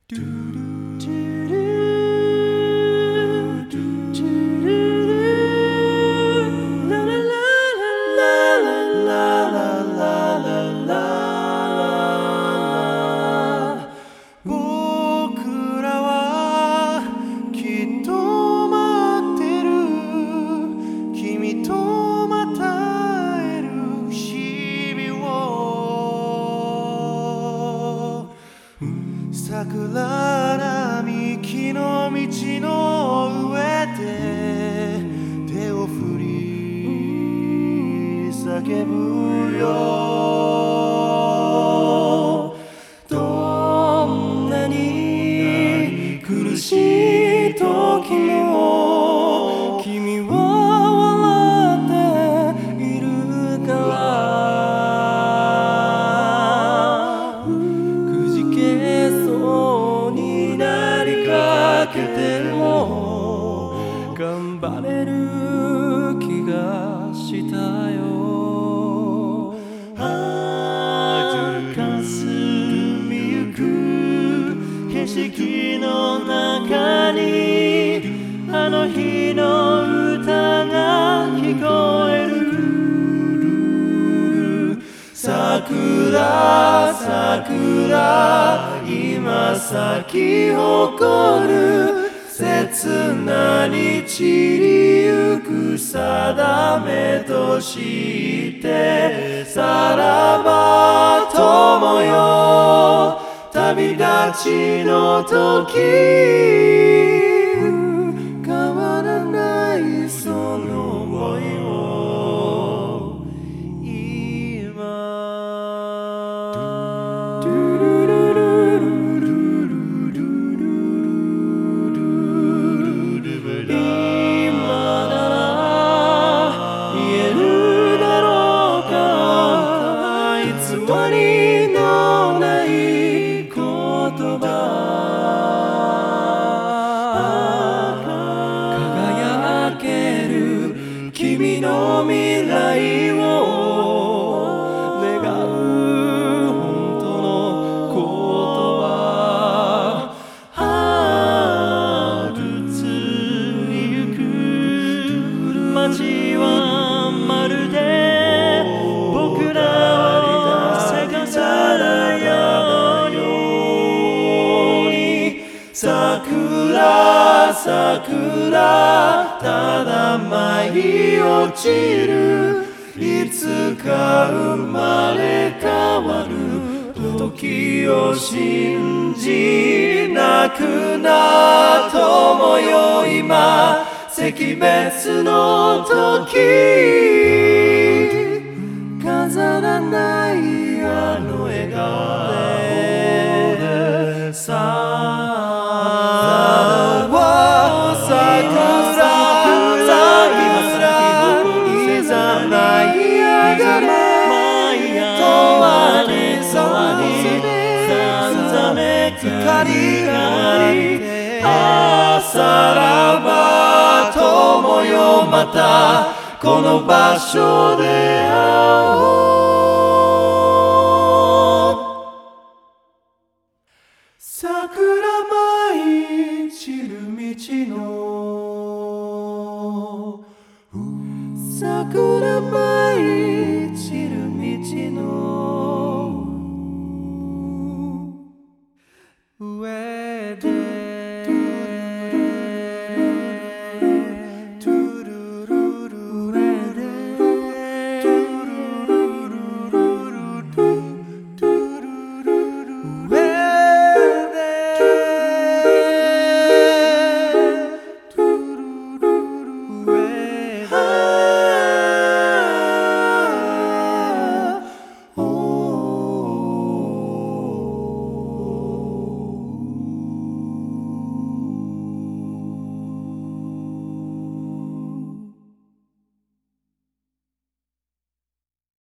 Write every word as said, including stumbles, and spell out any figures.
僕らはきっと待ってる君とまた会える日々を桜並木の道の上で手を振り叫ぶよどんなに苦しい時も君は笑っているからくじけそうになりかけても頑張れる気がしたよ景色の中にあの日の歌が聞こえる桜桜今咲き誇る刹那に散りゆく定めとしてさらば友よ旅立ちの時変わらないその想いを今今なら言えるだろうか偽りのない輝ける君の未来を願う本当の言葉春ついゆく街はまるで僕らをせかさないよ桜桜ただ舞い落ちるいつか生まれ変わる時を信じ泣くな友よ今惜別の時飾らないあの笑顔でささらば友よまたこの場所で会おう桜舞い散る道の桜舞い散る道の上で